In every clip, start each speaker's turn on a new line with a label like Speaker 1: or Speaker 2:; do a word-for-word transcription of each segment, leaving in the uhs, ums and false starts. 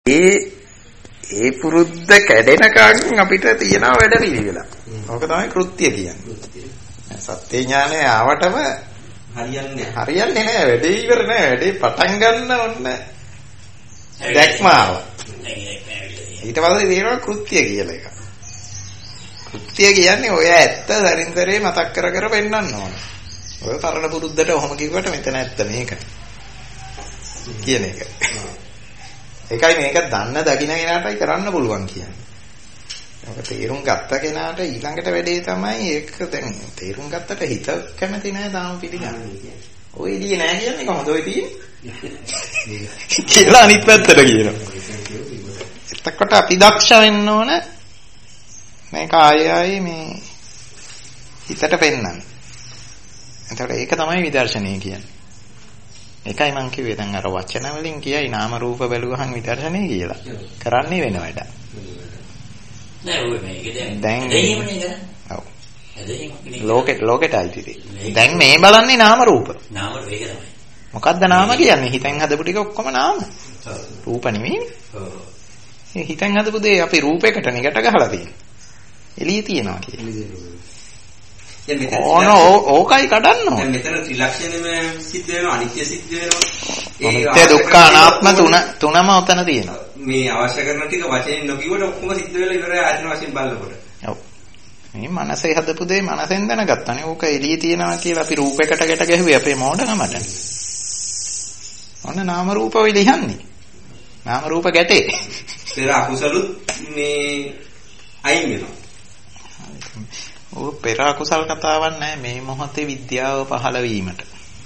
Speaker 1: ඒ ඒ පුරුද්ද කැඩෙනකන් අපිට තියෙන වැඩ පිළිවෙල. ඕක තමයි කෘත්‍ය කියන්නේ. සත්‍ය ඥානය ආවටම
Speaker 2: හරියන්නේ නැහැ.
Speaker 1: හරියන්නේ නැහැ. වැඩේ ඉවර නැහැ. වැඩේ පටන් ගන්න ඕන දැක්ම ආවා. ඊට පස්සේ තියෙනවා කෘත්‍ය කියලා එකක්. කෘත්‍ය කියන්නේ ඔය ඇත්ත සරින්තරේ මතක් කර කර පෙන්නන්න ඕන. ඔය පරණ පුරුද්දට ඔහොම කිව්වට මෙතන ඇත්ත මේක. කියන එක. ඒකයි මේක දන්න දකින්න කෙනාටයි කරන්න පුළුවන් කියන්නේ. ඔක තේරුම් ගත්ත කෙනාට ඊළඟට වැඩේ තමයි ඒක දැන් තේරුම් ගත්තට හිත කැමති නැහැ තාම පිළිගන්නේ. ඔය එළිය නැහැ කියන්නේ කොහොමද ඔය තියෙන්නේ? කියලා අනිත් පැත්තට කියනවා. එතකොට අපි දක්ෂ වෙන්න ඕන මේක ආයෙ ආයෙ මේ හිතට පෙන්නන්න. එතකොට ඒක තමයි විදර්ශනය කියන්නේ. ඒකයි මං කිව්වේ දැන් අර වචන වලින් කියයි නාම රූප බැලුවහන් විදර්ශනය කියලා. කරන්නේ වෙන වැඩ.
Speaker 3: නෑ ඔය මේක
Speaker 1: දැන්
Speaker 3: දෙහිමනේ කරන්නේ.
Speaker 1: ඔව්. ලෝකෙට ලෝකෙට අයිතියි. දැන් මේ බලන්නේ නාම රූප.
Speaker 3: නාම රූප ඒක තමයි.
Speaker 1: මොකද්ද නාම කියන්නේ? හිතෙන් හදපු ටික ඔක්කොම නාම. රූප නෙමෙයි.
Speaker 3: ඔව්.
Speaker 1: ඒ හිතෙන් හදපු දේ අපි රූපයකට නිකට ගහලා තියෙනවා. එළිය තියනවා කියන්නේ. ඕන ඕකයි කඩන්න ඕන.
Speaker 2: දැන් මෙතන ත්‍රිලක්ෂණයම සිද්ධ වෙනවා අනිත්‍ය සිද්ධ වෙනවා.
Speaker 1: අනිත්‍ය දුක්ඛ අනාත්ම තුන තුනම උතන තියෙනවා.
Speaker 2: මේ අවශ්‍ය කරන ටික වචනෙන් නොකියුවට ඔක්කොම සිද්ධ වෙලා ඉවරයි ආයතන වශයෙන් බලනකොට.
Speaker 1: ඔව්. මේ මනසේ හදපු දේ මනසෙන් දැනගත්තානේ. ඕක එළිය තියනවා කියලා අපි රූපයකට ගැට ගැහුවේ අපේ මෝඩකමට. ඔන්න නාම රූප වෙ ලියන්නේ. නාම රූප ගැටේ.
Speaker 2: පෙර අකුසලුත් මේ අයින් වෙනවා.
Speaker 1: ඔය පෙර අකුසල් කතාවක් නැහැ මේ මොහොතේ විද්‍යාව පහළ වීමට.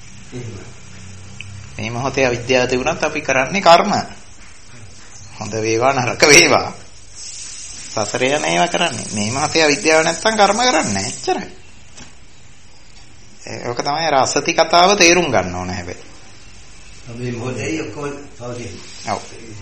Speaker 1: මේ මොහොතේ අවිද්‍යාව තිබුණත් අපි කරන්නේ කර්ම. හොඳ වේවා නරක වේවා. සසරේ යන ඒවා කරන්නේ. මේ මොහොතේ අවිද්‍යාව නැත්තම් කර්ම කරන්නේ නැහැ. එච්චරයි. ඒක තමයි අර අසති කතාව තේරුම් ගන්න ඕන හැබැයි.
Speaker 2: මේ මොහොතේ ඔක්කොම පවතින.
Speaker 1: ඔව්.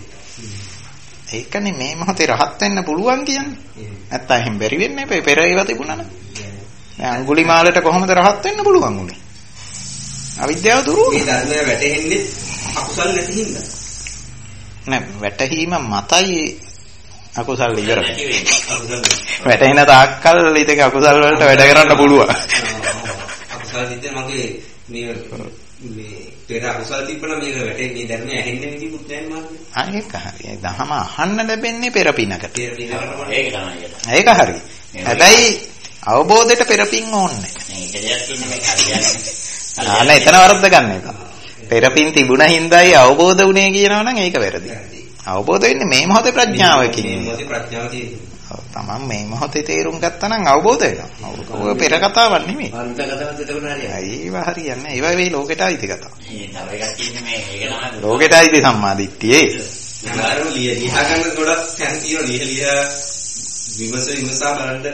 Speaker 1: ඒකනේ මේ මොහොතේ රහත් වෙන්න පුළුවන් කියන්නේ. නැත්තම් එහෙම බැරි වෙන්නේ නැහැ. පෙර ඒවා තිබුණා නම්. දැන් අඟුලිමාලට කොහොමද රහත් වෙන්න පුළුවන් උනේ? අවිද්‍යාව දුරු.
Speaker 2: මේ ධර්මය වැටෙන්නේ අකුසල් නැති හින්දා.
Speaker 1: නෑ වැටහීම මතයි අකුසල් ඉවර. වැටෙන තාක්කල් ඉතින් අකුසල් වලට වැඩ කරන්න පුළුවන්.
Speaker 2: අකුසල් දිත්තේ මගේ මේ මේ පෙර අකුසල් තිබ්බනම් මේක වැටෙන්නේ ධර්මය ඇහෙන්නේ කිව්වොත් දැන් මාන්නේ.
Speaker 1: ආ ඒක හරි. දහම අහන්න ලැබෙන්නේ පෙර පිනකට.
Speaker 2: පෙර පිනකට
Speaker 3: ඒක තමයි.
Speaker 1: ඒක හරි. හැබැයි අවබෝධයට පෙර පින් ඕනේ.
Speaker 3: මේක දෙයක් ඉන්නේ මේ හරියන්නේ.
Speaker 1: ආ නෑ එතන වරද්ද ගන්න එක. පෙර පින් තිබුණ හින්දායි අවබෝධ වුණේ කියනවා නම් ඒක වැරදි. අවබෝධ වෙන්නේ මේ මොහොතේ ප්‍රඥාවකින්.
Speaker 2: මේ මොහොතේ ප්‍රඥාව තියෙනවා.
Speaker 1: ඔව් තමන් මේ මොහොතේ තේරුම් ගත්තා නම් අවබෝධ වෙනවා. ඔය පෙර කතාවක් නෙමෙයි.
Speaker 2: අන්ත කතාවක් එතකොට හරියයි.
Speaker 1: ඒව හරියන්නේ. ඒවා මේ ලෝකෙට අයිති කතා.
Speaker 3: මේ තව එකක් ඉන්නේ මේ ඒක තමයි.
Speaker 1: ලෝකෙට අයිති සම්මාදිට්ඨියේ.
Speaker 2: නගාරෝ ලිය ලියා ගන්න ගොඩක් තැන් තියෙනවා. ලිය ලියා විමස විමසා බලන්න.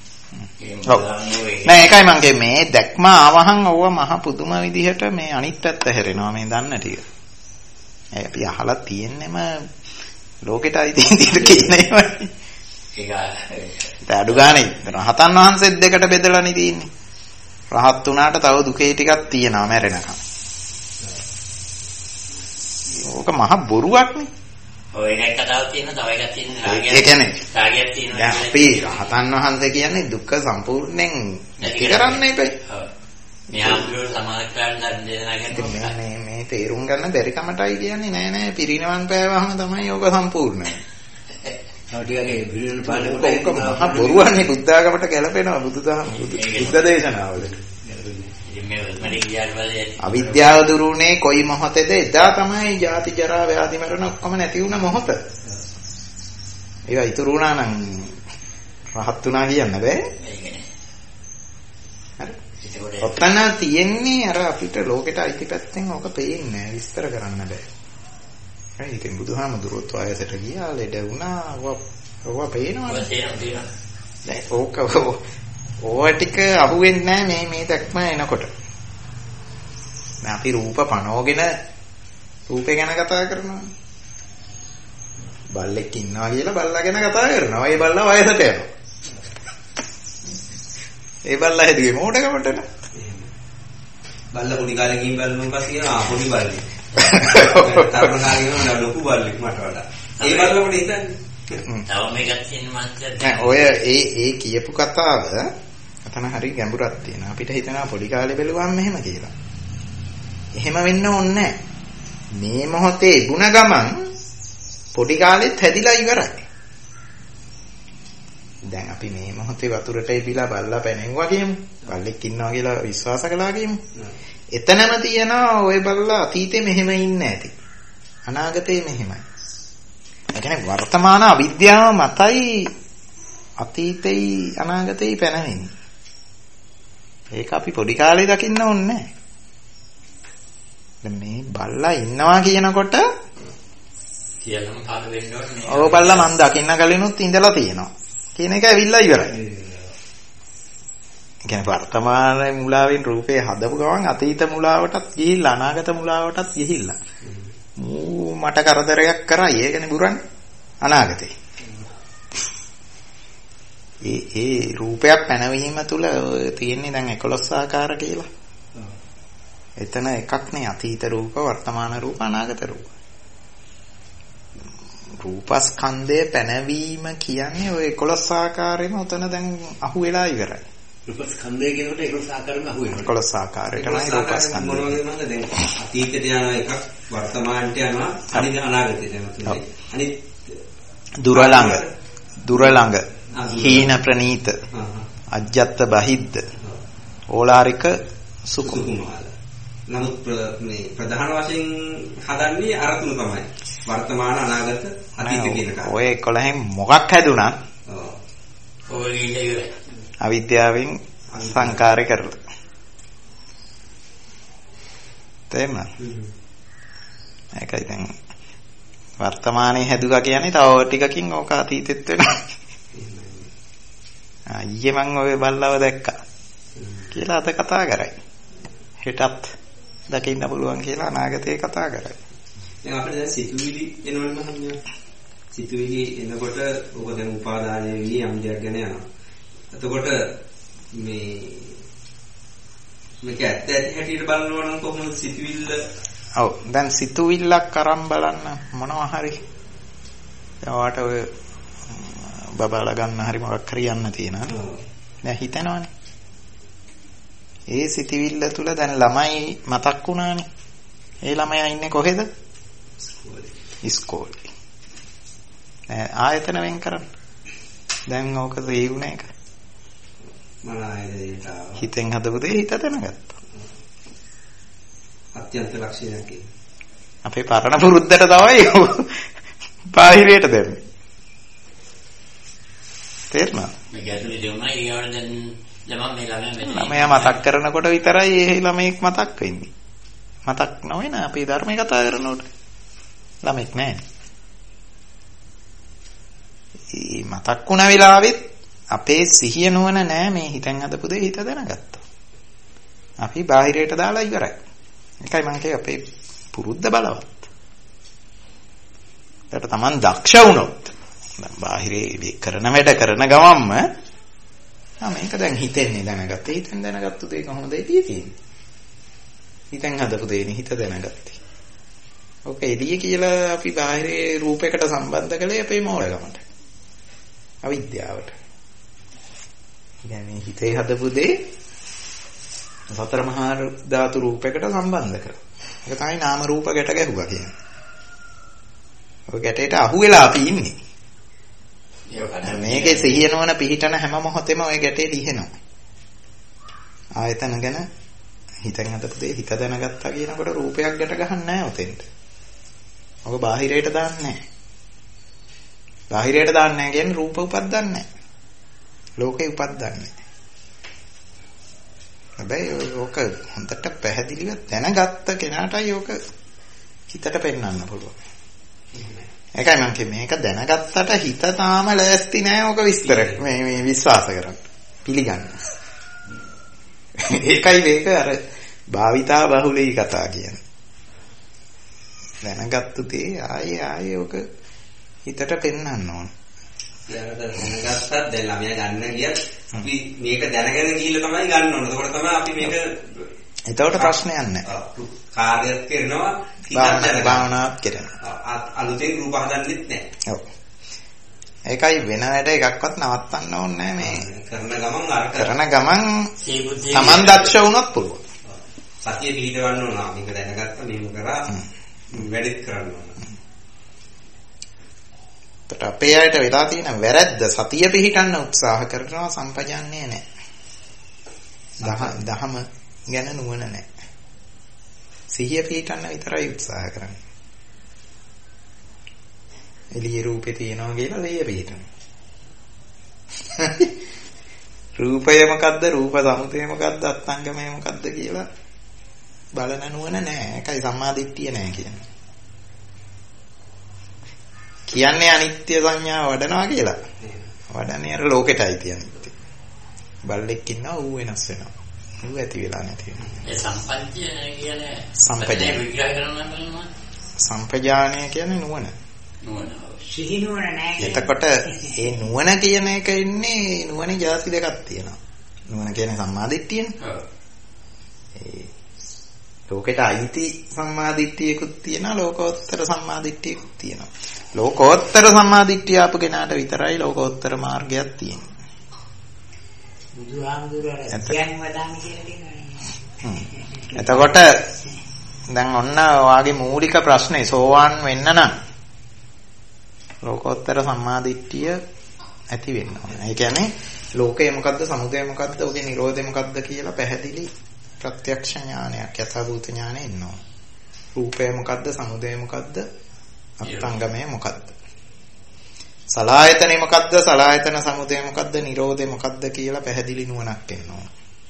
Speaker 1: නෑ ඒකයි මං කියේ මේ දැක්ම ආවහන් ඕව මහ පුදුම විදිහට මේ අනිත් පැත්ත හැරෙනවා මේ දන්න ටික. ඒ අපි අහලා තියෙන්නෙම ලෝකෙට අයිති විදිහට කියන ඒවා.
Speaker 3: ඒක
Speaker 1: ඒ අඩු ගානේ රහතන් වහන්සේත් දෙකට බෙදලානේ තියෙන්නේ. රහත් උනාට තව දුකේ ටිකක් තියෙනවා මැරෙනකම්. ඕක මහ බොරුවක් නේ.
Speaker 3: ඔය එකක් කතාවක් තියෙනවා තව එකක් තියෙනවා
Speaker 1: ඒ කියන්නේ
Speaker 3: රාගයක් තියෙනවා.
Speaker 1: දැන් අපි රහතන් වහන්සේ කියන්නේ දුක්ඛ සම්පූර්ණයෙන් නැති කරන්න එපයි.
Speaker 3: ඔව්. මේ ආම්බුර සමාජකාරණ ධර්ම දේශනා කරනවා.
Speaker 1: මේ මේ තේරුම් ගන්න බැරි කමටයි කියන්නේ නෑ නෑ පිරිනවන් පෑවහම තමයි ඕක සම්පූර්ණ වෙන්නේ.
Speaker 2: ටිකගේ පිරිනවන් පාන
Speaker 1: කොට මහ බොරුවන්නේ බුද්ධාගමට ගැලපෙනවා බුදුදහම බුද්ධ දේශනාවලට. අවිද්‍යාව දුරුනේ කොයි මොහොතේද? එදා තමයි ජාති ජරා ව්‍යාධි මරණ ඔක්කොම නැති වුණ මොහොත. ඒවා ඉතුරු වුණා නම් රහත් වුණා කියන්න බෑ. හරි. ඔතන තියෙන්නේ අර අපිට ලෝකෙට අයිති පැත්තෙන් ඕක පේන්නේ විස්තර කරන්න බෑ. හරි ඉතින් බුදුහාමුදුරුවෝ ආයතට ගියා ලෙඩ වුණා. ඕවා පේනවනේ. දැන් ඕක ඕවා ටික අහුවෙන්නේ නැහැ මේ මේ දැක්ම එනකොට. දැන් අපි රූප පනෝගෙන රූපේ ගැන කතා කරනවා. බල්ලෙක් ඉන්නවා කියලා බල්ලා ගැන කතා කරනවා. ඒ බල්ලා වයසට යනවා. ඒ බල්ලා හැදුවේ මොඩකමට නේ.
Speaker 2: බල්ලා පොඩි කාලේ ගිහින් බලනවා පස්සේ කියනවා ආ පොඩි බල්ලෙක්. තරුණ කාලේ කියනවා ලොකු බල්ලෙක් මට වඩා. ඒ බලලම හිතන්නේ.
Speaker 3: තව මේකක් තියෙන මාත්‍යක්.
Speaker 1: නෑ ඔය ඒ ඒ කියපු කතාව අතන හරි ගැඹුරක් තියෙනවා. අපිට හිතනවා පොඩි කාලේ බැලුවාම මෙහෙම කියලා. එහෙම වෙන්න ඕනේ නෑ. මේ මොහොතේ බුණ ගමන් පොඩි කාලෙත් හැදිලා ඉවරයි. දැන් අපි මේ මොහොතේ වතුරට ඉබිලා බල්ලා පැනෙන්නවා කියමු. බල්ලෙක් ඉන්නවා කියලා විශ්වාස කළා කියමු. එතනම තියනවා ඔය බල්ලා අතීතේ මෙහෙම ඉන්නේ නැති. අනාගතේ මෙහෙමයි. ඒ කියන්නේ වර්තමාන අවිද්‍යාව මතයි අතීතේ අනාගතේ පැනෙන්නේ. ඒක අපි පොඩි කාලේ දකින්න ඕනේ නැහැ. දැන් මේ බල්ලා ඉන්නවා කියනකොට
Speaker 3: සියල්ලම පාර වෙන්න ඕනේ.
Speaker 1: ඔය බල්ලා මන් දකින්න කලිනුත් ඉඳලා තියෙනවා. කියන එක ඇවිල්ලා ඉවරයි. ඒ කියන්නේ වර්තමාන මුලාවෙන් රූපේ හදපු ගමන් අතීත මුලාවටත් ගිහිල්ලා අනාගත මුලාවටත් ගිහිල්ලා. මූ මට කරදරයක් කරා ඒකනේ බුරන්නේ අනාගතේ. ඒ ඒ රූපයක් පැනවීම තුල තියෙන්නේ දැන් එකොළොස් ආකාර කියලා. එතන එකක් නේ අතීත රූප, වර්තමාන රූප, අනාගත රූප. රූපස්කන්ධය පැනවීම කියන්නේ ඔය එකොළොස් ආකාරෙම උතන දැන් අහු වෙලා ඉවරයි.
Speaker 2: රූපස්කන්ධය කියනකොට එකොළොස් ආකාරෙම අහු වෙනවා.
Speaker 1: එකොළොස් ආකාරයටමයි රූපස්කන්ධය.
Speaker 2: මොන වගේද මන්ද දැන් අතීතයට යන එකක් වර්තමානට යනවා අනිත් අනාගතයට යනවා. අනිත්
Speaker 1: දුර ළඟ දුර ළඟ හීන ප්‍රනීත අජ්ජත් බහිද්ද ඕලාරික සුකුමාල.
Speaker 2: නමුත් මේ ප්‍රධාන වශයෙන් හදන්නේ අර තුන තමයි. වර්තමාන අනාගත අතීත කියන කාරණා.
Speaker 1: ඔය එකොළහෙන් මොකක් හැදුණත්
Speaker 3: ඔව්. ඔය ඉන්නේ
Speaker 1: අවිද්‍යාවෙන් සංකාරය කරලා. තේරුණා? ඒකයි දැන් වර්තමානයේ හැදුවා කියන්නේ තව ටිකකින් ඕක අතීතෙත් වෙනවා. අයියේ මං ඔය බල්ලව දැක්කා කියලා අත කතා කරයි. හෙටත් දකින්න පුළුවන් කියලා අනාගතේ කතා කරයි.
Speaker 2: දැන් අපිට දැන් සිතුවිලි එනවනේ මහන්නේ. සිතුවිලි එනකොට ඕක දැන් උපාදානයේ වී යම් දෙයක් ගැන යනවා. එතකොට මේ මේක ඇත්ත ඇති හැටියට බලනවා නම් කොහොමද සිතුවිල්ල?
Speaker 1: ඔව් දැන් සිතුවිල්ලක් අරන් බලන්න මොනවා හරි. ඒවට ඔය බබාලා ගන්න හරි මොකක් හරි යන්න තියෙනවා. දැන් හිතනවනේ. ඒ සිතුවිල්ල තුල දැන් ළමයි මතක් වුණානේ. ඒ ළමයා ඉන්නේ කොහෙද? ඉස්කෝලේ. ආයතන වෙන් කරන්න. දැන් ඕක තේරුණ එක.
Speaker 2: මන ආයතනයට
Speaker 1: හිතෙන් හදපු දේ හිත දැනගත්තා.
Speaker 2: අත්‍යන්ත ලක්ෂණයක් ඒක.
Speaker 1: අපේ පරණ පුරුද්දට තමයි බාහිරයට දෙන්නේ. තේරුණා?
Speaker 3: මේ ගැටලු දෙවුණා ඊයවට දැන් ළමයා මේ ළමයා
Speaker 1: ළමයා මතක් කරනකොට විතරයි ඒ ළමෙක් මතක් වෙන්නේ. මතක් නොවෙන අපි ධර්මයේ කතා කරනකොට ළමෙක් නැහැ. ඒ මතක් වුණ වෙලාවෙත් අපේ සිහිය නුවණ නැහැ මේ හිතෙන් හදපු දේ හිත දැනගත්තා. අපි බාහිරයට දාලා ඉවරයි. ඒකයි මම කියේ අපේ පුරුද්ද බලවත්. ඒකට Taman දක්ෂ වුණොත් දැන් බාහිරේ කරන වැඩ කරන ගමන්ම ආ මේක දැන් හිතෙන්නේ දැනගත්තේ. හිතෙන් දැනගත්තු දේ කොහොමද එළිය තියෙන්නේ? හිතෙන් හදපු දේනේ හිත දැනගත්තේ. ඔක එළිය කියලා අපි බාහිරේ රූපයකට සම්බන්ධ කළේ අපේ මෝඩකමට. අවිද්‍යාවට. يعني හිතේ හදපු දේ සතර මහා ධාතු රූපයකට සම්බන්ධ කරලා. ඒක තමයි නාම රූප ගැට ගැහුවා කියන්නේ. ඔය ගැටේට අහු වෙලා අපි ඉන්නේ. මේකේ සිහිය නොවන පිහිටන හැම මොහොතෙම ඔය ගැටේ ලිහෙනවා. ආයතන ගැන හිතෙන් හදපු දේ හිත දැනගත්තා කියනකොට රූපයක් ගැට ගහන්නේ නැහැ උතෙන්ට. ඔක බාහිරයට දාන්නේ නැහැ. බාහිරයට දාන්නේ නැහැ කියන්නේ රූප උපද්දන්නේ නැහැ. ලෝකේ උපද්දන්නේ නැහැ. හැබැයි ඔක හොඳට පැහැදිලිව දැනගත්ත කෙනාටයි ඔක හිතට පෙන්වන්න පුළුවන්. ඒකයි මම කිව්වේ මේක දැනගත්තට හිත තාම ලෑස්ති නැහැ ඔක විස්තර මේ මේ විශ්වාස කරන්න. පිළිගන්න. ඒකයි මේක අර භාවිතා බහුලී කතා කියන්නේ. දැනගත්තු දේ ආයේ ආයේ ඔක හිතට පෙන්වන්න ඕන.
Speaker 2: දැනගත්තත් දැන් ළමයා ගන්න ගියත් අපි මේක දැනගෙන ගිහිල්ලා තමයි ගන්න ඕන. එතකොට තමයි අපි මේක
Speaker 1: එතකොට ප්‍රශ්නයක් නැහැ.
Speaker 2: කාර්යයක් කරනවා
Speaker 1: භාවනාවක් කරනවා.
Speaker 2: අලුතෙන් රූප හදන්නෙත් නැහැ.
Speaker 1: ඔව්. ඒකයි වෙන වැඩ එකක්වත් නවත්තන්න ඕනේ නැහැ මේ.
Speaker 2: කරන ගමන් අර
Speaker 1: කරන ගමන් Taman දක්ෂ වුණොත් පුළුවන්.
Speaker 2: සතිය පිළිදවන්න ඕන. මේක දැනගත්තා මෙහෙම කරා වැඩිත් කරන්න ඕන.
Speaker 1: ඒත් අපේ අයට වෙලා තියෙන වැරද්ද සතිය පිහිටන්න උත්සාහ කරනවා සම්පජාන්නේ නැහැ. දහම ගැන නුවණ නැහැ. සිහිය පිහිටන්න විතරයි උත්සාහ කරන්නේ. එළිය රූපේ තියෙනවා කියලා සිහිය පිහිටනවා. රූපය මොකද්ද? රූප සමුදය මොකද්ද? අත්ංගමය මොකද්ද කියලා බලන නුවණ නැහැ. ඒකයි සම්මාදිට්ඨිය නැහැ කියන්නේ. කියන්නේ අනිත්‍ය සංඥාව වඩනවා කියලා. වඩන්නේ අර ලෝකෙටයි තියෙන්නේ. බල්ලෙක් ඉන්නවා ඌ වෙනස් වෙනවා. ඌ ඇති වෙලා නැති වෙනවා.
Speaker 3: ඒ සම්පජ්ජය කියන්නේ
Speaker 1: සම්පජාන
Speaker 3: විග්‍රහ කරනවා බලනවා.
Speaker 1: සම්පජානය කියන්නේ නුවණ.
Speaker 3: නුවණ.
Speaker 4: සිහි නුවණ නැහැ.
Speaker 1: එතකොට ඒ නුවණ කියන එක ඉන්නේ නුවණේ ಜಾති දෙකක් තියෙනවා. නුවණ කියන්නේ සම්මාදිට්ඨියනේ.
Speaker 3: ඔව්.
Speaker 1: ඒ ලෝකෙට අයිති සම්මාදිට්ඨියකුත් තියෙනවා ලෝකෝත්තර සම්මාදිට්ඨියකුත් තියෙනවා. ලෝකෝත්තර සම්මාදිට්ඨිය ආපු කෙනාට විතරයි ලෝකෝත්තර මාර්ගයක් තියෙන්නේ.
Speaker 4: බුදුහාමුදුරුවෝ කියන්නේ වදාන්නේ කියලා කියනවනේ.
Speaker 1: එතකොට දැන් ඔන්න ඔයාගේ මූලික ප්‍රශ්නේ සෝවාන් වෙන්න නම් ලෝකෝත්තර සම්මාදිට්ඨිය ඇති වෙන්න ඕනේ. ඒ කියන්නේ ලෝකය මොකද්ද, සමුදය මොකද්ද, ඔගේ නිරෝධය මොකද්ද කියලා පැහැදිලි ප්‍රත්‍යක්ෂ ඥානයක්, යථාභූත ඥානෙ එන්න ඕනේ. රූපය මොකද්ද, සමුදය මොකද්ද, අත්ංගමය මොකද්ද? සලආයතනෙ මොකද්ද, සලආයතන සමුදය මොකද්ද, නිරෝධය මොකද්ද කියලා පැහැදිලි නුවණක් එන්න ඕනේ.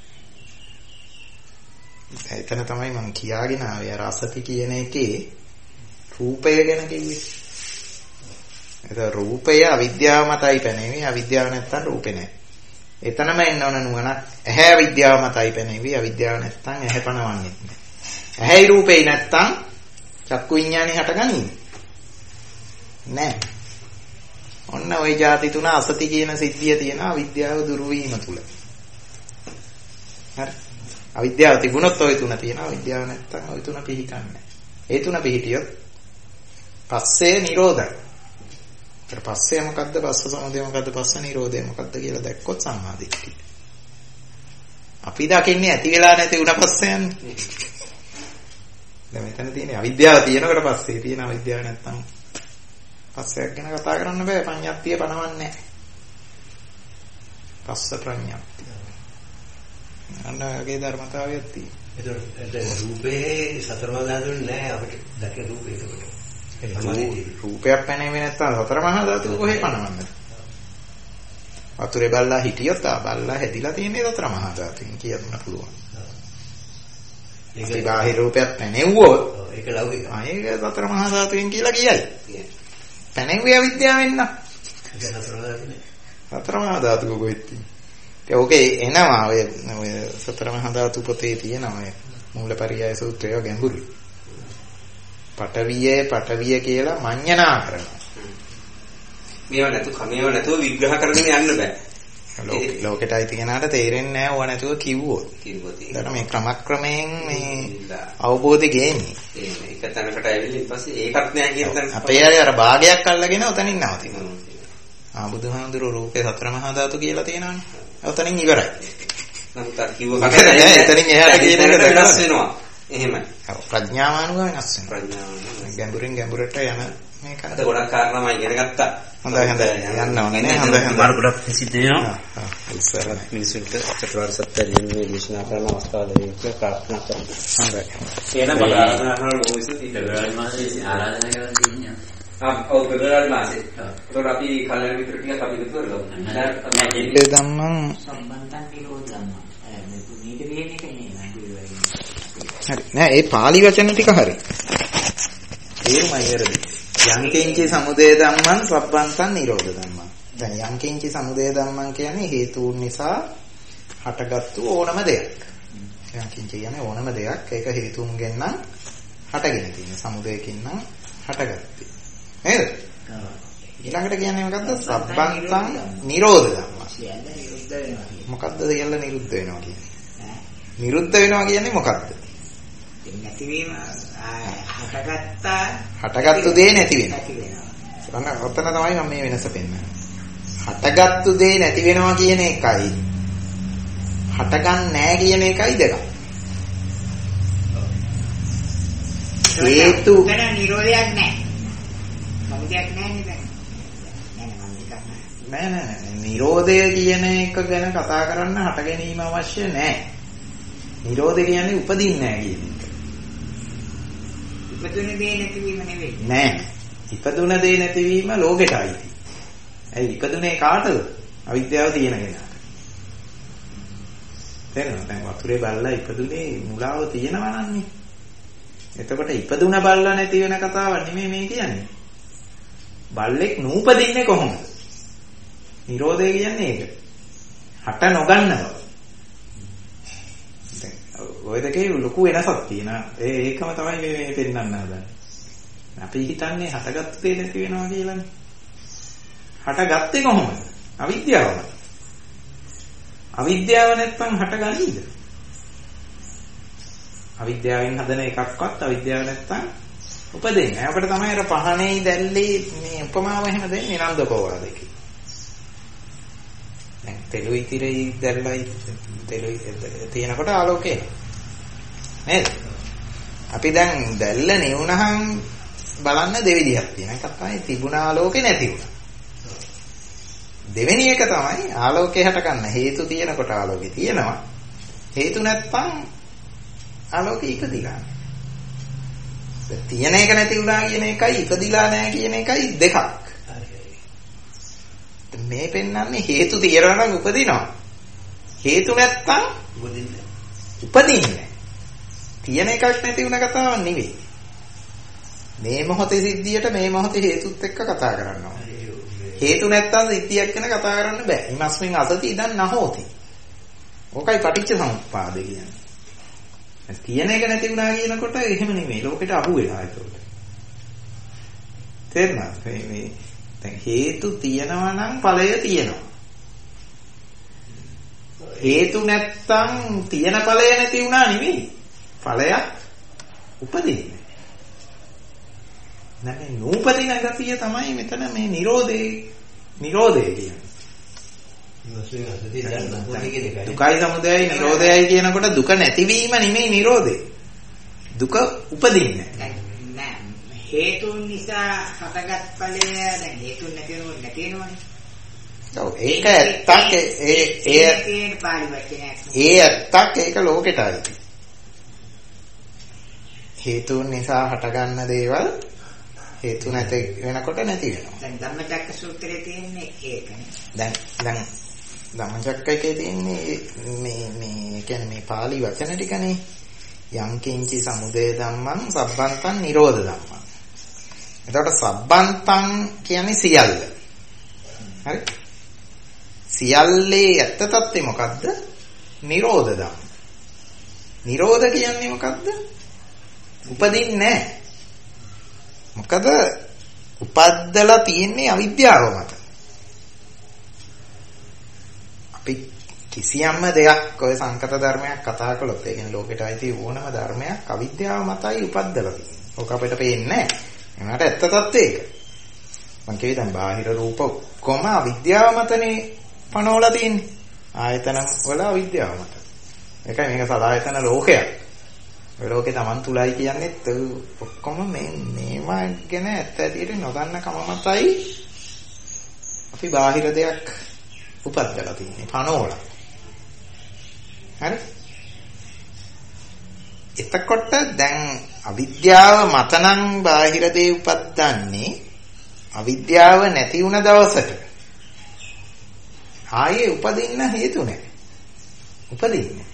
Speaker 1: එතන තමයි මම කියාගෙන ආවේ අර අසති කියන එකේ රූපය ගැන කිව්වේ. ඒක රූපය අවිද්‍යාව මතයි පැනෙවි, අවිද්‍යාව නැත්තම් රූපේ නැහැ. එතනම එන්න ඕන නුවණක්. ඇහැ අවිද්‍යාව මතයි පැනෙවි, අවිද්‍යාව නැත්තම් ඇහැ පනවන්නේ නැහැ. ඇහැයි රූපේ නැත්තම් චක්කු විඥානේ හටගන්නේ නැහැ. ඔන්න ওই જાති තුන අසති කියන සිද්ධිය තියෙනවා අවිද්‍යාව දුරු වීම තුල. හරි. අවිද්‍යාව තිබුණොත් ওই තුන තියෙනවා. අවිද්‍යාව නැත්තම් ওই තුන පිහිටන්නේ. ඒ තුන පිහිටියොත් පස්සේ නිරෝධය. ඊට පස්සේ මොකද්ද? පස්ස සමුදය මොකද්ද? පස්ස නිරෝධය මොකද්ද කියලා දැක්කොත් සම්මාදිට්ඨිය. අපි දකින්නේ ඇති වෙලා නැති උන පස්සේ යන්නේ. දැන් මෙතන තියෙන්නේ අවිද්‍යාව තියෙනකොට පස්සේ තියෙන අවිද්‍යාව නැත්තම් පස්සයක් ගැන කතා කරන්න බෑ. පඤ්ඤාප්තිය පනවන්නේ නැහැ. පස්ස ප්‍රඥාප්තිය. අන්නගේ ධර්මතාවයක් තියෙනවා.
Speaker 2: ඒතකොට රූපේ සතරමහා ධාතුන් නෑ අපිට දැක රූපේ ඒකට.
Speaker 1: රූපයක් පැනෙන්නේ නැත්නම් සතර මහා ධාතු කොහේ පනවන්නද? වතුරේ බල්ලා හිටියොත් ආ බල්ලා හැදිලා තියෙන්නේ සතර මහා ධාතුන් කියන්න පුළුවන්. ඒක බාහිර රූපයක් පැනෙව්වොත්
Speaker 2: ඒක ලෞකික.
Speaker 1: ආ ඒක සතර මහා ධාතුන් කියලා කියයි. පැනෙව්වේ අවිද්‍යාවෙන් නම්. සතර මහා ධාතු කොහෙද තියෙන්නේ? ඒ ඔකේ එනවා ඔය ඔය සතර මහා ධාතු පොතේ තියෙනවා ඔය මූලපරියාය සූත්‍රය ගැඹුරුයි. පටවියේ පටවිය කියලා මඤ්ඤණා කරනවා.
Speaker 2: මේව නැතු කමේව නැතුව විග්‍රහ කරගෙන යන්න බෑ.
Speaker 1: ලෝකෙට අයිති කෙනාට තේරෙන්නේ නැහැ ඕවා නැතුව කිව්වොත්.
Speaker 2: කිව්වොත් ඒක.
Speaker 1: දැන් මේ ක්‍රමක්‍රමයෙන් මේ අවබෝධය ගේන්නේ.
Speaker 2: ඒක තැනකට ඇවිල්ලා ඊට පස්සේ ඒකත් නෑ කියන තැන.
Speaker 1: අපේ අය අර භාගයක් අල්ලගෙන උතනින් නවතිනවා. ආ බුදුහාමුදුරුවෝ රූපේ සතර මහා ධාතු කියලා තියෙනවානේ. උතනින් ඉවරයි.
Speaker 2: නමුත් අර කිව්ව කමෙන්
Speaker 1: එතනින් එහාට කියන එක
Speaker 2: වෙනස් වෙනවා. එහෙමයි.
Speaker 1: ඔව් ප්‍රඥාවානුව වෙනස් වෙනවා.
Speaker 2: ප්‍රඥාව
Speaker 1: ගැඹුරින් ගැඹුරට යන මේක.
Speaker 2: අද ගොඩක් කාරණා මම ඉගෙන ගත්තා.
Speaker 1: හොඳයි හොඳයි යන්න ඕනේ නේ. හොඳයි හොඳයි.
Speaker 2: මාර්ග ගොඩක් සිද්ධ වෙනවා.
Speaker 1: ආ ඉස්සරහ
Speaker 2: මිනිසුන්ට චතුරාර්ය සත්‍ය දිනේ දේශනා කරන අවස්ථාවලදී ප්‍රාර්ථනා කරනවා.
Speaker 1: හොඳයි.
Speaker 2: එහෙනම් බල ආරාධනා කරන මොහොතේ
Speaker 3: පෙබරවාරි මාසයේ ආරාධනා කරලා තියෙනවා.
Speaker 2: ආ ඔව් පෙබරවාරි මාසයේ. ඒතකොට අපි කල්යනා මිත්‍ර ටිකක් අපි එකතු කරගමු.
Speaker 1: ඒ ධම්මං
Speaker 4: සම්බන්තන් නිරෝධ ධම්ම. මේ පුනීත වෙන එක නේ නේද?
Speaker 1: හරි නෑ ඒ පාලි වචන ටික හරි. ඒමයි වැරදි. යංකින්චි සමුදය ධම්මං සබ්බන්තං නිරෝධ ධම්මං. දැන් යංකින්චි සමුදය ධම්මං කියන්නේ හේතුන් නිසා හටගත්තු ඕනම දෙයක්. යංකින්චි කියන්නේ ඕනම දෙයක්. ඒක හේතුන්ගෙන් නම් හටගෙන තියෙන. සමුදයකින් නම් හටගත්තේ. නේද? ඊළඟට කියන්නේ මොකද්ද? සබ්බන්තං නිරෝධ ධම්මං. මොකද්ද කියලා නිරුද්ධ වෙනවා කියන්නේ? නිරුද්ධ වෙනවා කියන්නේ මොකක්ද?
Speaker 4: නැතිවීම හටගත්තා
Speaker 1: හටගත්තු දේ නැති වෙනවා.
Speaker 4: නැති වෙනවා.
Speaker 1: අන්න ඔතන තමයි මම මේ වෙනස පෙන්නන්නේ. හටගත්තු දේ නැති වෙනවා කියන එකයි හටගන්නේ නැහැ කියන එකයි දෙක. හේතු
Speaker 4: ගණ නිරෝධයක් නැහැ. සමුදයක් නැහැ නේද?
Speaker 1: නෑ නෑ නෑ නිරෝධය කියන එක ගැන කතා කරන්න හට ගැනීම අවශ්‍ය නෑ. නිරෝධය කියන්නේ උපදින්නේ නෑ කියන එක.
Speaker 4: ඉපදුන දේ නැතිවීම නෙවෙයි.
Speaker 1: නෑ. ඉපදුන දේ නැතිවීම ලෝකෙටයි. ඇයි ඉපදුනේ කාටද? අවිද්‍යාව තියෙන කෙනාට. තේරෙනවද? දැන් වතුරේ බල්ලා ඉපදුනේ මුලාව තියෙනවා නන්නේ. එතකොට ඉපදුන බල්ලා නැති වෙන කතාවක් නෙමෙයි මේ කියන්නේ. බල්ලෙක් නූපදින්නේ කොහොමද? නිරෝධය කියන්නේ ඒක. හට නොගන්න බව. දැන් ඔය දෙකේ ලොකු වෙනසක් තියෙනවා. ඒ ඒකම තමයි මේ මේ පෙන්වන්න හදන්නේ. අපි හිතන්නේ හටගත්ත දේ නැති වෙනවා කියලානේ. හටගත්තේ කොහොමද? අවිද්‍යාවම. අවිද්‍යාව නැත්නම් හටගන්නේද? අවිද්‍යාවෙන් හදන එකක්වත් අවිද්‍යාව නැත්නම් උපදින්නේ නැහැ. අපිට තමයි අර පහනේ දැල්ලේ මේ උපමාව එහෙම දෙන්නේ නන්දකෝවාදේ. දැන් තෙලුයි තිරයි දැල්ලයි තෙලුයි තියෙනකොට ආලෝකය නේද? අපි දැන් දැල්ල නෙවුනහම බලන්න දෙවිදිහක් තියෙනවා. එකක් තමයි තිබුණ ආලෝකේ නැති වුණා. දෙවෙනි එක තමයි ආලෝකේ හට ගන්න හේතු තියෙනකොට ආලෝකේ තියෙනවා. හේතු නැත්නම් ආලෝකේ ඉපදිලා. තියෙන එක නැති වුණා කියන එකයි ඉපදිලා නැහැ කියන එකයි දෙකක්. මේ පෙන්වන්නේ හේතු තියනවා නම් උපදිනවා. හේතු නැත්තම් උපදින්නේ. උපදින්නේ. තියෙන එකක් නැති වුණ කතාවක් නෙවෙයි. මේ මොහොතේ සිද්ධියට මේ මොහොතේ හේතුත් එක්ක කතා කරනවා. හේතු නැත්තම් සිද්ධියක් ගැන කතා කරන්න බෑ. ඊමස්මින් අසති ඉදන් නැහෝති. ඕකයි පටිච්ච සමුප්පාද කියන්නේ. තියෙන එක නැති වුණා කියනකොට එහෙම නෙමෙයි. ලෝකෙට අහු වෙනවා ඒක. තේරුණාද? මේ දැන් හේතු තියෙනවා නම් ඵලය තියෙනවා. හේතු නැත්තම් තියෙන ඵලය නැති වුණා නෙමෙයි. ඵලයක් උපදින්නේ. නැමෙ නූපදින ගතිය තමයි මෙතන මේ Nirodhe Nirodhe කියන්නේ. දුකයි සමුදයයි නිරෝධයයි කියනකොට දුක නැතිවීම නෙමෙයි Nirodhe. දුක උපදින්නේ
Speaker 4: නැහැ. හේතුන් නිසා හටගත් ඵලය දැන් හේතුන් නැති වෙනකොට නැති වෙනවනේ.
Speaker 1: ඔව් ඒක ඇත්තක් ඒ ඒ
Speaker 4: කියන පාළි වචනයක්.
Speaker 1: ඒ ඇත්තක් ඒක ලෝකෙටයි. හේතුන් නිසා හටගන්න දේවල් හේතු නැති වෙනකොට නැති වෙනවා.
Speaker 4: දැන් ධම්මචක්ක සූත්‍රයේ තියෙන්නේ ඒකනේ.
Speaker 1: දැන් දැන් ධම්මචක්කයේ තියෙන්නේ මේ මේ කියන්නේ මේ පාළි වචන ටිකනේ. යං කිංචි සමුදය ධම්මං සබ්බන්තං නිරෝධ ධම්මං. එතකොට සබ්බන්තං කියන්නේ සියල්ල. හරි? සියල්ලේ ඇත්ත తත්ත්වය මොකද්ද? නිරෝධ ධම්ම. නිරෝධ කියන්නේ මොකද්ද? උපදින්නේ නැහැ. මොකද උපද්දලා තියෙන්නේ අවිද්‍යාව මත. අපි කිසියම්ම දෙයක් ඔය සංකත ධර්මයක් කතා කළොත් ඒ කියන්නේ ලෝකෙට ආйти ඕනම ධර්මයක් අවිද්‍යාව මතයි උපද්දලා තියෙන්නේ. ඕක අපිට පේන්නේ නැහැ. ඒකට ඇත්ත తත්ත්වය ඒක. මං කියවේ දැන් බාහිර රූප කොම අවිද්‍යාව මතනේ පනවලා තියෙන්නේ. ආයතන වල අවිද්‍යාව මත. ඒකයි මේක සලආයතන ලෝකයක්. ඔය ලෝකේ Taman තුලයි කියන්නේත් ඔක්කොම මේ මේවා ගැන ඇත්ත ඇටියට නොදන්න කම මතයි අපි බාහිර දෙයක් උපද්දලා තියෙන්නේ පනෝලා. හරි? එතකොට දැන් අවිද්‍යාව මතනම් බාහිර දේ උපද්දන්නේ අවිද්‍යාව නැති වුණ දවසට ආයේ උපදින්න හේතු නැහැ. උපදින්නේ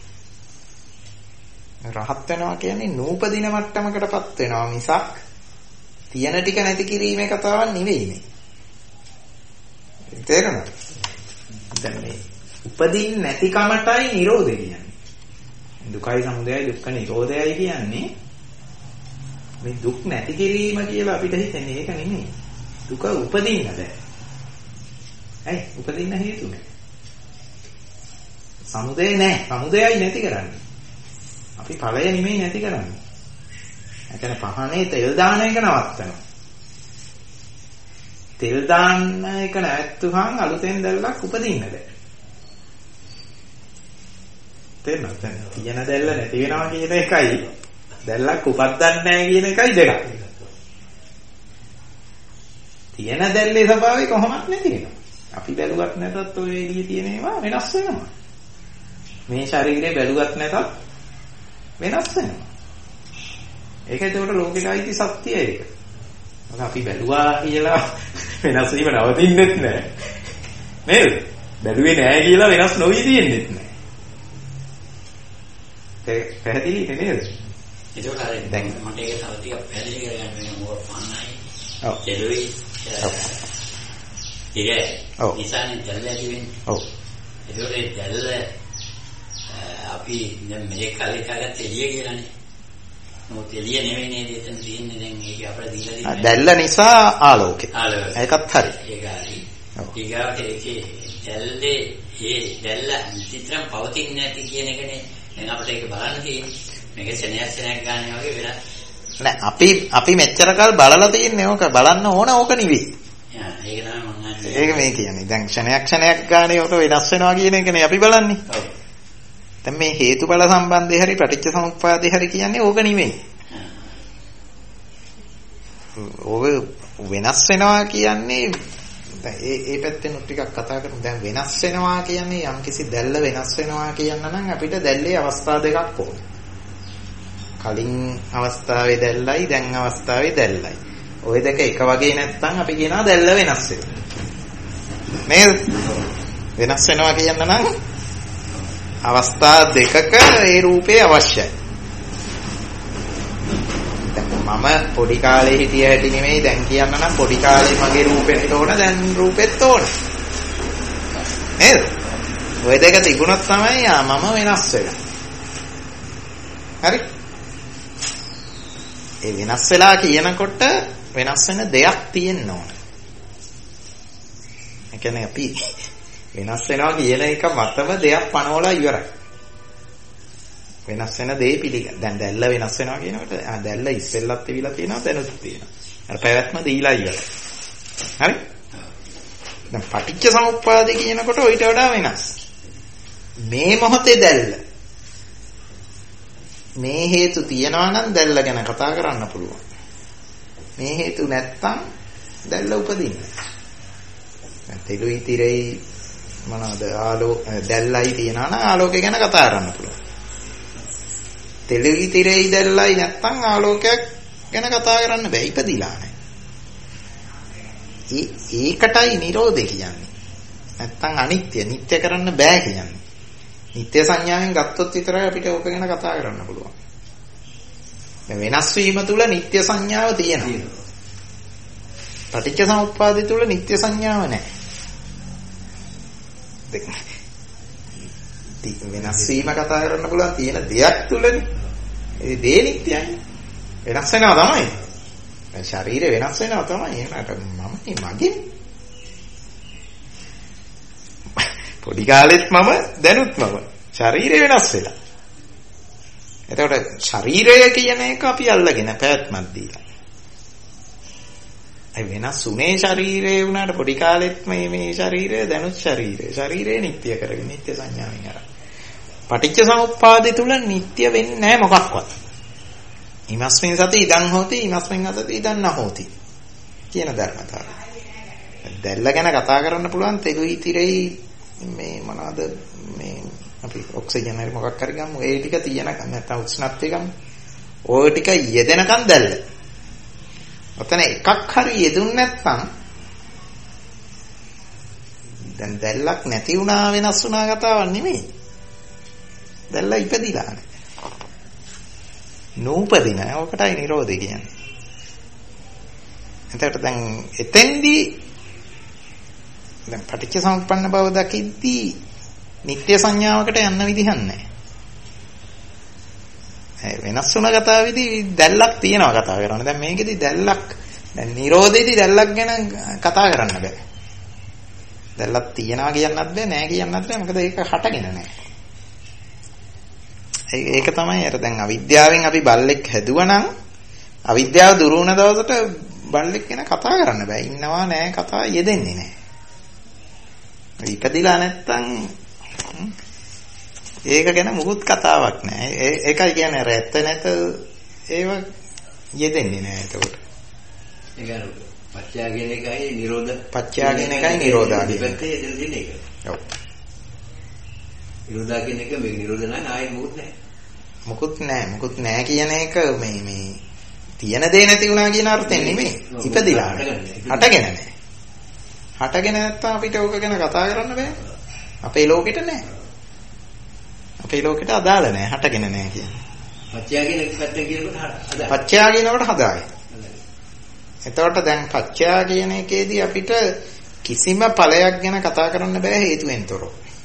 Speaker 1: රහත් වෙනවා කියන්නේ නූපදින මට්ටමකටපත් වෙනවා මිසක් තියෙන ටික නැති කිරීමේ කතාවක් නෙවෙයි මේ. තේරෙනවද? දැන් මේ උපදින්න නැති කමටයි නිරෝධය කියන්නේ. දුකයි සමුදයයි දුක්ඛ නිරෝධයයි කියන්නේ මේ දුක් නැති කිරීම කියලා අපිට හිතෙන්නේ ඒක නෙමෙයි. දුක උපදින්න බෑ. ඇයි? උපදින්න හේතු නැහැ. සමුදය නැහැ. සමුදයයි නැති කරන්නේ. අපි ඵලය නෙමෙයි නැති කරන්නේ. ඒ කියන්නේ පහනේ තෙල් දාන එක නවත්තනවා. තෙල් දාන එක නැවැත්තුහම අලුතෙන් දැල්ලක් උපදින්න බෑ. තේරෙනවද? තියෙන දැල්ල නැති වෙනවා කියන එකයි දැල්ලක් උපදින්නේ නැහැ කියන එකයි දෙකක්. තියෙන දැල්ලේ ස්වභාවය කොහොමත් නැති වෙනවා. අපි බැලුවත් නැතත් ඔය එළියේ තියෙන ඒවා වෙනස් වෙනවා. මේ ශරීරේ බැලුවත් නැතත් වෙනස් වෙනවා. ඒක ඒකට ලෝකිකයිති සත්‍යය ඒක. මොකද අපි බැලුවා කියලා වෙනස් වීම නවතින්නෙත් නැහැ. නේද? බැලුවේ නැහැ කියලා වෙනස් නොවි තියෙන්නෙත් නැහැ. ඒක පැහැදිලි නේද?
Speaker 3: ඒක හරියි. දැන් මට ඒක තව ටිකක් පැහැදිලි කරගන්න වෙන මොකක් පන්නයි.
Speaker 1: ඔව්.
Speaker 3: දෙලුයි.
Speaker 1: ඔව්.
Speaker 3: ඉතින්
Speaker 1: ඔව්.
Speaker 3: ඉස්සන්නේ දැල්ල ඇති වෙන්නේ.
Speaker 1: ඔව්.
Speaker 3: ඒකේ දැල්ල අපි දැන් මේ කාලේ කාගත් එළිය කියලානේ. මොකද එළිය නෙවෙයි නේද එතන තියෙන්නේ දැන් ඒක අපිට දීලා තියෙන්නේ.
Speaker 1: දැල්ල නිසා ආලෝකය.
Speaker 3: ආලෝකය.
Speaker 1: ඒකත් හරි.
Speaker 3: ඒක හරි. ඊගාට ඒකේ දැල්ලේ ඒ දැල්ල චිත්‍රම් පවතින්නේ නැති කියන එකනේ දැන් අපිට ඒක බලන්න තියෙන්නේ. මේක සෙනෙහස් සෙනෙහක් ගන්න වගේ වෙනස්.
Speaker 1: නෑ අපි අපි මෙච්චර කල් බලලා තියන්නේ ඕක බලන්න ඕන ඕක නෙවෙයි.
Speaker 3: යා ඒක තමයි මම අහන්නේ.
Speaker 1: ඒක මේ කියන්නේ. දැන් ක්ෂණයක් ක්ෂණයක් ගානේ ඕක වෙනස් වෙනවා කියන එකනේ අපි බලන්නේ.
Speaker 3: ඔව්.
Speaker 1: දැන් මේ හේතුඵල සම්බන්ධය හරි ප්‍රතිච්ඡ සමුප්පාදේ හරි කියන්නේ ඕක නෙවෙයි. ඕක වෙනස් වෙනවා කියන්නේ දැන් ඒ ඒ පැත්තෙන් ටිකක් කතා කරමු. දැන් වෙනස් වෙනවා කියන්නේ යම්කිසි දැල්ල වෙනස් වෙනවා කියන්න නම් අපිට දැල්ලේ අවස්ථා දෙකක් ඕනේ. කලින් අවස්ථාවේ දැල්ලයි දැන් අවස්ථාවේ දැල්ලයි. ওই දෙක එක වගේ නැත්නම් අපි කියනවා දැල්ල වෙනස් වෙනවා. නේද? වෙනස් වෙනවා කියන්න නම් අවස්ථා දෙකක ඒ රූපේ අවශ්‍යයි. මම පොඩි කාලේ හිටිය හැටි නෙමෙයි දැන් කියන්න නම් පොඩි කාලේ මගේ රූපෙත් ඕන දැන් රූපෙත් ඕන. නේද? ওই දෙක තිබුණොත් තමයි ආ මම වෙනස් වෙලා. හරි? ඒ වෙනස් වෙලා කියනකොට වෙනස් වෙන දෙයක් තියෙන්න ඕන. ඒ කියන්නේ අපි වෙනස් වෙනවා කියන එක මතම දෙයක් පනවලා ඉවරයි. වෙනස් වෙන දේ පිළිගන්න. දැන් දැල්ල වෙනස් වෙනවා කියනකොට දැල්ල ඉස්සෙල්ලත් තිබිලා තියෙනවා දැනුත් තියෙනවා. අර පැවැත්ම දීලා ඉවරයි. හරි? දැන් පටිච්ච සමුප්පාදේ කියනකොට ඊට වඩා වෙනස්. මේ මොහොතේ දැල්ල. මේ හේතු තියනවා නම් දැල්ල ගැන කතා කරන්න පුළුවන්. මේ හේතු නැත්තම් දැල්ල උපදින්නේ. දැන් තෙලුයි තිරෙයි මොනවාද ආලෝක දැල්ලයි තියනවා නම් ආලෝකය ගැන කතා කරන්න පුළුවන්. තෙලුයි තිරෙයි දැල්ලයි නැත්තම් ආලෝකයක් ගැන කතා කරන්න බෑ. ඉපදිලා නැහැ. ඒ ඒකටයි නිරෝධය කියන්නේ. නැත්තම් අනිත්‍ය නිට්ටය කරන්න බෑ කියන්නේ. නිත්‍ය සංඥාවෙන් ගත්තොත් විතරයි අපිට ඕක ගැන කතා කරන්න පුළුවන්. දැන් වෙනස් වීම තුල නිත්‍ය සංඥාව තියෙනවා. පටිච්ච සමුප්පාදේ තුල නිත්‍ය සංඥාව නැහැ. වෙනස් වීම කතා කරන්න පුළුවන් තියෙන දෙයක් තුලනේ. ඒ දේ නිත්‍යයි. වෙනස් වෙනවා තමයි. දැන් ශරීරය වෙනස් වෙනවා තමයි. ඒකට මම මගේ පොඩි කාලෙත් මම දැනුත් මම ශරීරය වෙනස් වෙලා. එතකොට ශරීරය කියන එක අපි අල්ලගෙන පැවැත්මක් දීලා. ඒ වෙනස් උනේ ශරීරය වුණාට පොඩි කාලෙත් මේ මේ ශරීරය දැනුත් ශරීරය. ශරීරය නිට්ටය කරගෙන නිට්ටය සංඥාවෙන් අරන්. පටිච්ච සමුප්පාදේ තුල නිට්ටය වෙන්නේ නැහැ මොකක්වත්. ඉමස්මින් සති ඉදන් හෝති ඉමස්මින් අසති ඉදන් නහෝති කියන ධර්මතාවය. දැල්ල ගැන කතා කරන්න පුළුවන් තෙලුයි තිරෙයි මේ මොනවාද මේ අපි ඔක්සිජන් හරි මොකක් හරි ගමු ඒ ටික තියෙනකන් නැත්නම් උෂ්ණත්වය ගමු ওই ටික යෙදෙනකන් දැල්ල. ඔතන එකක් හරි යෙදුන්නේ නැත්නම් දැන් දැල්ලක් නැති වුණා වෙනස් වුණා කතාවක් නෙමෙයි. දැල්ල ඉපදිලා නැහැ. නූපදින ඔකටයි නිරෝධය කියන්නේ. එතකොට දැන් එතෙන්දී දැන් පටිච්ච සමුප්පන්න බව දකිද්දී නිත්‍ය සංඥාවකට යන්න විදිහක් නැහැ. ඒ වෙනස් වුණ කතාවේදී දැල්ලක් තියෙනවා කතා කරන්න. දැන් මේකෙදි දැල්ලක් දැන් නිරෝධයේදී දැල්ලක් ගැන කතා කරන්න බෑ. දැල්ලක් තියෙනවා කියන්නත් බෑ නෑ කියන්නත් බෑ. මොකද ඒක හටගෙන නැහැ. ඒක තමයි අර දැන් අවිද්‍යාවෙන් අපි බල්ලෙක් හැදුවනම් අවිද්‍යාව දුරු වුණ දවසට බල්ලෙක් ගැන කතා කරන්න බෑ. ඉන්නවා නෑ කතා යෙදෙන්නේ නෑ. ඉපදිලා නැත්තම් ඒක ගැන මුකුත් කතාවක් නෑ. ඒකයි කියන්නේ රැත්ත නැත ඒව යෙදෙන්නේ නෑ එතකොට.
Speaker 2: ඒක අර පත්‍යා කියන එකයි නිරෝධ
Speaker 1: පත්‍යා කියන එකයි නිරෝධා කියන
Speaker 2: දෙපැත්තේ දෙන්න එක.
Speaker 1: ඔව්.
Speaker 2: නිරෝධා කියන එක මේ නිරෝධ නැහැ ආයෙ මොකුත් නැහැ.
Speaker 1: මොකුත් නැහැ. මොකුත් නැහැ කියන එක මේ මේ තියෙන දේ නැති වුණා කියන අර්ථයෙන් නෙමෙයි. ඉපදිලා හටගෙන නැහැ. හටගෙන නැත්තම් අපිට ඕක ගැන කතා කරන්න බෑ. අපේ ලෝකෙට නැහැ. අපේ ලෝකෙට අදාළ නැහැ. හටගෙන නැහැ කියන්නේ.
Speaker 2: පත්‍යා කියන පැත්තෙන් කියනකොට හදාගන්න.
Speaker 1: පත්‍යා කියනකොට හදාගන්න. එතකොට දැන් පත්‍යා කියන එකේදී අපිට කිසිම ඵලයක් ගැන කතා කරන්න බෑ හේතුවෙන් තොරව.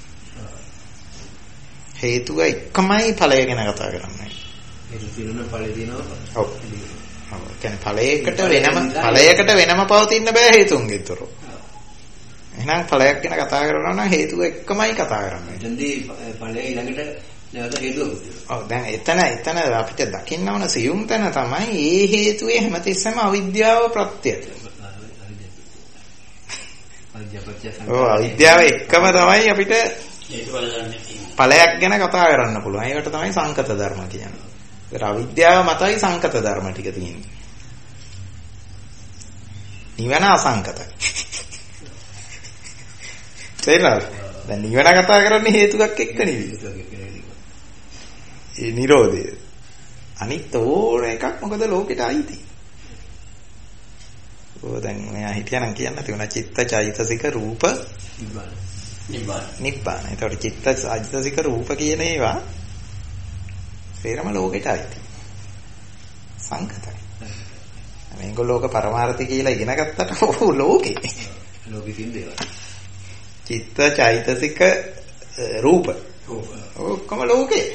Speaker 1: හේතුව එකමයි ඵලය ගැන කතා කරන්නේ.
Speaker 2: හේතු තියෙනවා ඵලය තියෙනවා.
Speaker 1: ඔව්. ඔව්. කියන්නේ ඵලයකට වෙනම ඵලයකට වෙනම පවතින්න බෑ හේතුන්ගෙන් තොරව. එහෙනම් ඵලයක් ගැන කතා කරනවා නම් හේතුව එකමයි කතා කරන්නේ.
Speaker 2: එතෙන්දී ඵලය ඊළඟට නැවත හේතුවක්.
Speaker 1: ඔව් දැන් එතන එතන අපිට දකින්න ඕන සියුම් තැන තමයි ඒ හේතුවේ හැමතිස්සෙම අවිද්‍යාව ප්‍රත්‍යය. ඔව් අවිද්‍යාව එක්කම තමයි අපිට ඵලයක් ගැන කතා කරන්න පුළුවන්. ඒකට තමයි සංකත ධර්ම කියන්නේ. ඒතර අවිද්‍යාව මතයි සංකත ධර්ම ටික තියෙන්නේ. නිවන අසංකතයි. තේරෙනවද? දැන් නිවන කතා කරන්නේ හේතුවක් එක්ක නෙවෙයි. ඒ නිරෝධය. අනිත් ඕන එකක් මොකද ලෝකෙට අයිති. ඕ දැන් මෙයා හිතනනම් කියන්න තියුණා චිත්ත චෛතසික රූප
Speaker 3: නිබ්බාන.
Speaker 1: නිබ්බාන. ඒතකොට චිත්ත චෛතසික රූප කියන ඒවා සේරම ලෝකෙට අයිති. සංකතයි. මේගොල්ලෝ ලෝක පරමාර්ථය කියලා ඉගෙන ගත්තට ඕ ලෝකේ.
Speaker 2: ලෝකෙ තියෙන දේවල්.
Speaker 1: චිත්ත චෛතසික රූප. ඔක්කොම ලෝකේ.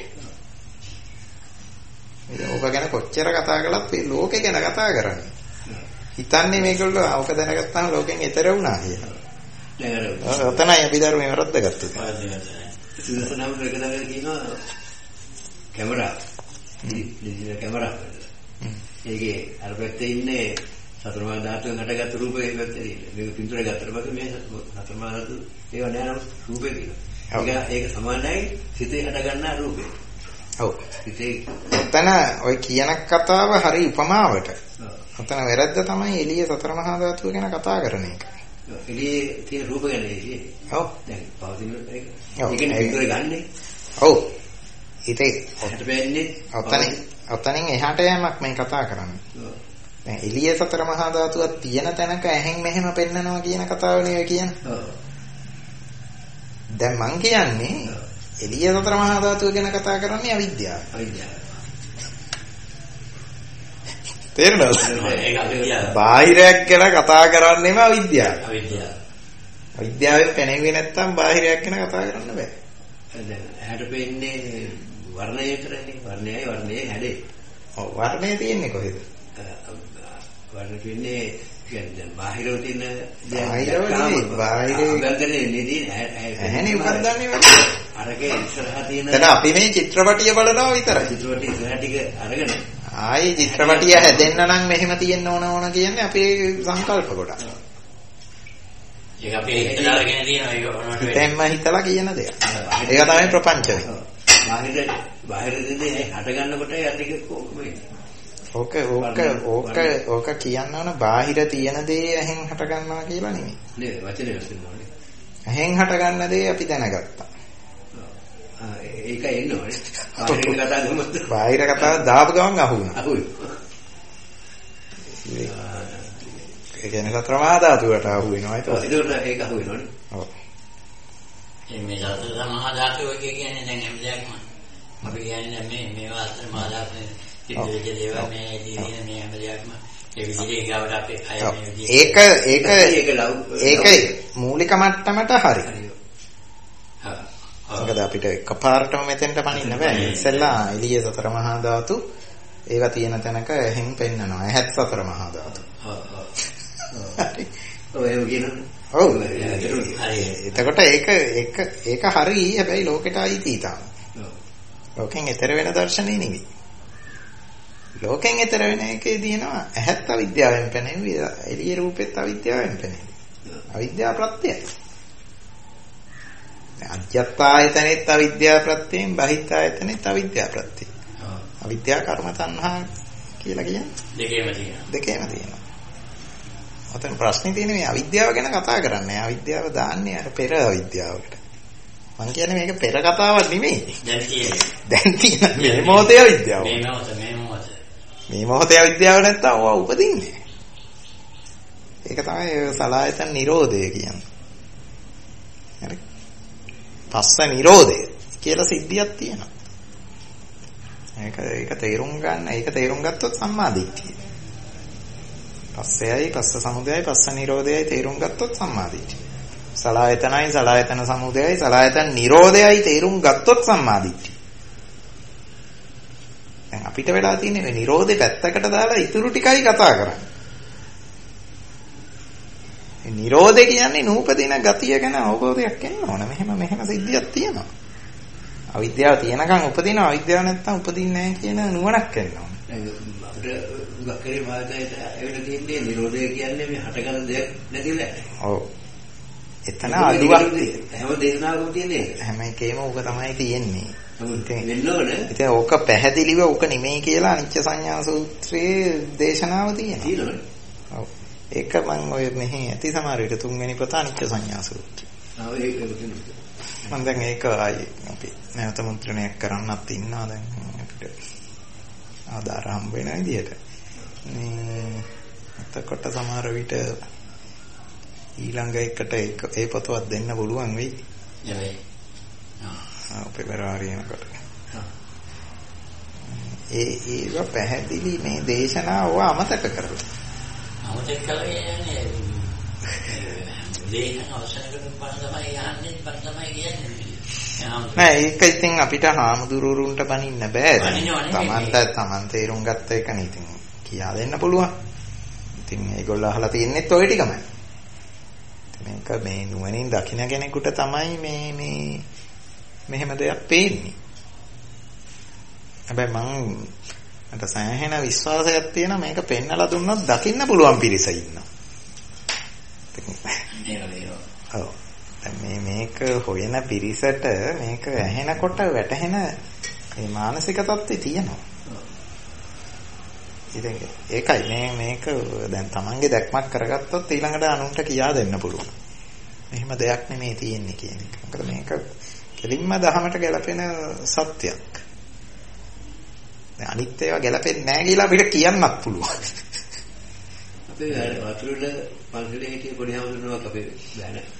Speaker 1: ඕක ගැන කොච්චර කතා කළත් මේ ලෝකේ ගැන කතා කරන්නේ. හිතන්නේ මේගොල්ලෝ අවක දැනගත්තාම ලෝකෙන් එතර වුණා කියලා.
Speaker 2: දැන් අර
Speaker 1: ඔතනයි අපි ධර්මයේ වරද්දගත්තේ.
Speaker 2: සුදසනම රකදාගෙන කියනවා කැමරා. Digital camera. ඒකේ අර පැත්තේ ඉන්නේ සතරමා ධාතුන් හටගත්තු රූපේ පැත්තේ ඉන්නේ. මේක පින්තූර ගත්තට පස්සේ මේ සතරමා ධාතු ඒව නෑ නම් රූපේ තියෙනවා. ඒක ඒක සමානයි සිතේ හටගන්නා රූපේ.
Speaker 1: ඔව්. ඔතන ඔය කියන කතාව හරි උපමාවට. ඔතන වැරද්ද තමයි එළිය සතර මහා ධාතුව ගැන කතා කරන එක.
Speaker 2: එළියේ තියෙන රූප ගැන කියන්නේ.
Speaker 1: ඔව්.
Speaker 2: දැන් පවතින එක. ඒකනේ පිටුර ගන්නෙ.
Speaker 1: ඔව්. ඉතින්
Speaker 2: ඔතන වෙන්නේ
Speaker 1: ඔතන ඔතනින් එහාට යamak මේ කතා කරන්නේ. දැන් එළිය සතර මහා ධාතුවක් තියෙන තැනක ඇහෙන් මෙහෙම පෙන්නනවා කියන කතාවනේ ඔය කියන්නේ.
Speaker 2: ඔව්.
Speaker 1: දැන් මං කියන්නේ එළිය සතර මහා ධාතුව ගැන කතා කරන්නේ අවිද්‍යාව.
Speaker 2: අවිද්‍යාව.
Speaker 1: තේරෙනවද?
Speaker 3: ඒක අවිද්‍යාව.
Speaker 1: බාහිරයක් ගැන කතා කරන්නේම අවිද්‍යාව.
Speaker 3: අවිද්‍යාව.
Speaker 1: අවිද්‍යාවෙන් පැනෙන්නේ නැත්තම් බාහිරයක් ගැන කතා කරන්න බෑ.
Speaker 2: දැන් ඇහැට පෙන්නේ වර්ණය විතරනේ. වර්ණයයි වර්ණයේ හැඩේ.
Speaker 1: ඔව් වර්ණය තියෙන්නේ කොහෙද?
Speaker 2: වර්ණ පෙන්නේ කියන්නේ දැන් බාහිරව තියෙන
Speaker 1: බාහිරව නෙවෙයි බාහිරේ
Speaker 2: උගන්දනේ නෙදී
Speaker 1: ඇහැනේ උගන්දන්නේ වැඩි.
Speaker 2: අරගේ ඉස්සරහා තියෙන
Speaker 1: දැන් අපි මේ චිත්‍රපටිය බලනවා විතරයි.
Speaker 2: චිත්‍රපටිය ඉස්සරහ ටික අරගෙන
Speaker 1: ආයේ චිත්‍රපටිය හැදෙන්න නම් මෙහෙම තියෙන්න ඕන ඕන කියන්නේ අපේ සංකල්ප කොටස.
Speaker 3: ඒක අපි හිතලා අරගෙන තියෙනවා ඒක මොනවට වෙන්නේ.
Speaker 1: දැන්ම හිතලා කියන දෙයක්. ඒක තමයි ප්‍රපංචය.
Speaker 2: බාහිර බාහිර දෙන්නේ හට ගන්නකොට යටික කොහොම වෙන්නේ.
Speaker 1: ඕක ඕක ඕක ඕක කියන්න ඕන බාහිර තියෙන දේ ඇහෙන් හට ගන්නවා කියලා නෙමෙයි.
Speaker 2: නේද වචනේ වෙනස්වෙන්නේ.
Speaker 1: ඇහෙන් හට ගන්න දේ අපි දැනගත්තා.
Speaker 2: ආ ඒක එන්න ඕනේ. බාහිර කතා ගමත්
Speaker 1: බාහිර කතාව දාපු ගමන් අහු වුණා.
Speaker 2: අහුයි.
Speaker 1: ඒ කියන්නේ සතර මහා ධාතුවට අහු වෙනවා ඒක.
Speaker 2: ඒකට ඒක අහු වෙනවනේ.
Speaker 1: ඔව්.
Speaker 3: මේ සතර මහා ධාතුව කියන්නේ දැන් හැම දෙයක්ම අපි කියන්නේ මේ මේවා සතර මහා ධාතුවේ සිද්ධ දේවල් මේ දින මේ හැම දෙයක්ම ඒ විදිහේ ගාවට අපේ කය මේ විදිහේ
Speaker 1: ඒක ඒක ඒක මූලික මට්ටමට හරි. මොකද අපිට එකපාරටම මෙතෙන්ට පණින්න බෑ. ඉස්සෙල්ලා එළිය සතර මහා ධාතු ඒවා තියෙන තැනක එහෙන් පෙන්නනවා. ඇහත් සතර මහා ධාතු.
Speaker 2: ඔව් ඔව්. ඔය කියනවා.
Speaker 1: ඔව්.
Speaker 3: හරි.
Speaker 1: එතකොට ඒක ඒක ඒක හරි. හැබැයි ලෝකෙට අයිති තාම. ලෝකෙන් ඈතර වෙන දර්ශනේ නෙවෙයි. ලෝකෙන් ඈතර වෙන එකේ දිනනවා ඇහත් අවිද්‍යාවෙන් පෙනෙවි, එළියේ රූපෙත් අවිද්‍යාවෙන් පෙනෙවි. අවිද්‍යාව ප්‍රත්‍යයයි. අජ්ජත්තායතනෙත් අවිද්‍යාව ප්‍රත්‍යයෙන්, බහිත්තායතනෙත් අවිද්‍යාව ප්‍රත්‍යයෙන්. අවිද්‍යාව කර්ම තණ්හා කියලා කියන්නේ
Speaker 3: දෙකේම තියෙනවා.
Speaker 1: දෙකේම තියෙනවා. ඔතන ප්‍රශ්නේ තියෙන්නේ මේ අවිද්‍යාව ගැන කතා කරන්නේ. අවිද්‍යාව දාන්නේ අර පෙර අවිද්‍යාවකට. මං කියන්නේ මේක පෙර කතාවක් නෙමෙයි.
Speaker 3: දැන් තියෙන්නේ.
Speaker 1: දැන් තියෙන මේ මොහොතේ අවිද්‍යාව.
Speaker 3: මේ මොහොත මේ මොහොත.
Speaker 1: මේ මොහොතේ අවිද්‍යාව නැත්තම් ඕවා උපදින්නේ. ඒක තමයි සලායතන නිරෝධය කියන්නේ. හරි. පස්ස නිරෝධය කියලා සිද්ධියක් තියෙනවා. ඒක ඒක තේරුම් ගන්න, ඒක තේරුම් ගත්තොත් සම්මා දිට්ඨිය. පස්සයයි, පස්ස සමුදයයි, පස්ස නිරෝධයයි තේරුම් ගත්තොත් සම්මා දිට්ඨිය. සලායතනයි, සලායතන සමුදයයි, සලායතන නිරෝධයයි තේරුම් ගත්තොත් සම්මා දිට්ඨිය. දැන් අපිට වෙලා තියෙන්නේ මේ නිරෝධේ පැත්තකට දාලා ඉතුරු ටිකයි කතා කරන්නේ. මේ නිරෝධය කියන්නේ නූපදින ගතිය ගැන අවබෝධයක් එන්න ඕන. මෙහෙම මෙහෙම සිද්ධියක් තියෙනවා. අවිද්‍යාව තියෙනකන් උපදිනවා, අවිද්‍යාව නැත්තම් උපදින්නේ නැහැ කියන නුවණක් එන්න ඕන.
Speaker 2: අපිට උගක්කරේ වාදයට එවිට තියෙන්නේ නිරෝධය කියන්නේ මේ හටගන්න දෙයක් නැතිලා.
Speaker 1: ඔව්. එතන අදුවක්
Speaker 2: හැම දේශනාවකම තියෙන්නේ.
Speaker 1: හැම එකේම ඕක තමයි තියෙන්නේ.
Speaker 2: වෙන්න ඕන.
Speaker 1: ඉතින් ඕක පැහැදිලිව ඕක නෙමෙයි කියලා අනිච්ච සංඥා සූත්‍රයේ දේශනාව තියෙනවා.
Speaker 2: තියෙනවනේ.
Speaker 1: ඔව්. ඒක මම ඔය මෙහි ඇති සමහර විට තුන්වෙනි පොත අනිච්ච සංඥා සූත්‍රය.
Speaker 2: ආ ඒක ඒක.
Speaker 1: මම දැන් ඒක ආයි අපි නැවත මුද්‍රණයක් කරන්නත් ඉන්නවා දැන් අපිට ආදාර හම්බ වෙන විදිහට. මේ එතකොට සමහර විට ඊළඟ එකට ඒ පොතවත් දෙන්න පුළුවන් වෙයි.
Speaker 3: නෙවෙයි.
Speaker 1: ආ පෙබරවාරි වෙනකොට. ඒ ඒක පැහැදිලි මේ දේශනාව අමතක කරලා.
Speaker 3: අමතක කළේ යන්නේ දේහන අවසන් කරන බණ තමයි යන්නේ, බණ තමයි කියන්නේ.
Speaker 1: නෑ ඒක ඉතින් අපිට හාමුදුරුවරුන්ට බනින්න බෑ. තමන්ට තමන් තේරුම් ගත්ත එකනේ ඉතින් කියා දෙන්න පුළුවන්. ඉතින් ඒගොල්ලෝ අහලා තියන්නෙත් ඔය ටිකමයි. මේක මේ නුවණින් දකින්න කෙනෙකුට තමයි මේ මේ මෙහෙම දෙයක් පේන්නේ. හැබැයි මං මට සෑහෙන විශ්වාසයක් තියෙනවා මේක පෙන්නලා දුන්නොත් දකින්න පුළුවන් පිරිස ඉන්නවා. ඔව්. මේ මේක හොයන පිරිසට මේක ඇහෙනකොට වැටහෙන මේ මානසික තත්ත්වය තියෙනවා. ඉතින් ඒකයි මේ මේක දැන් තමන්ගේ දැක්මක් කරගත්තොත් ඊළඟට අනුන්ට කියා දෙන්න පුළුවන්. මෙහෙම දෙයක් නෙමෙයි තියෙන්නේ කියන එක. මොකද මේක කෙලින්ම දහමට ගැලපෙන සත්‍යයක්. දැන් අනිත් ඒවා ගැලපෙන්නේ නැහැ කියලා අපිට කියන්නත් පුළුවන්.
Speaker 2: අපේ වතුරේ පන්සලේ හිටිය පොඩි හමුදුනක් අපේ බෑන